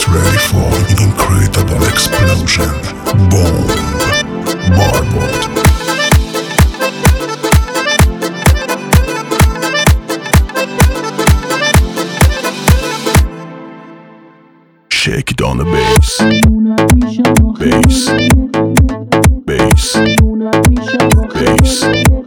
ready for an incredible explosion. Bomb. Barbot. Shake it on the bass. Bass. Bass. Bass.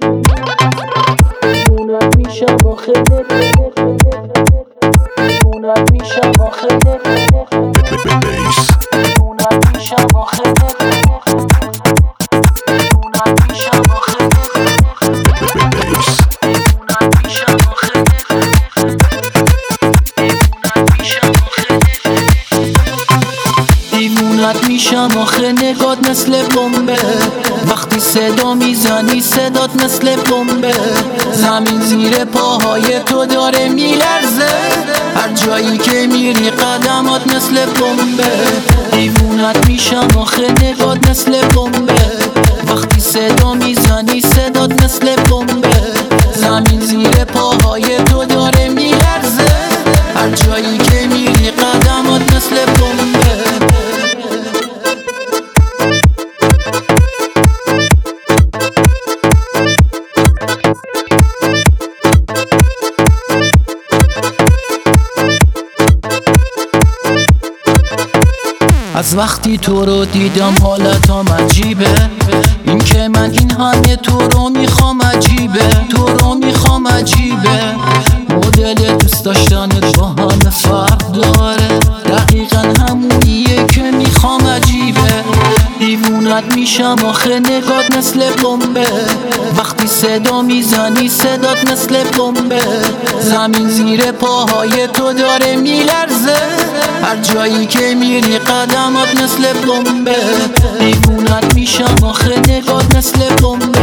دیوونت میشم آخه نگات مثل بمبه، وقتی صدا میزنی صدات مثل بمبه، زمین زیر پاهای تو داره میلرزه، هر جایی که میری قدمات مثل بمبه. دیوونت میشم آخه نگات مثل بمبه، وقتی صدا میزنی صدات مثل بمبه، زمین زیر پاهای تو داره میلرزه، هر جایی که میری قدمات مثل بمبه. از وقتی تو رو دیدم حالتام عجیبه، این که من این همه تو رو میخوام عجیبه، تو رو میخوام عجیبه. مدل دوست داشتنت با همه فرق داره، دقیقا همونیه که میخوام عجیبه. دیوونت میشم آخه نگات مثل بمبه، وقتی صدا میزنی صدات مثل بمبه، زمین زیر پاهای تو داره میلرزه، هر جایی که میری قدمات مثل بمبه. دیوونت میشم آخه نگات مثل بمبه،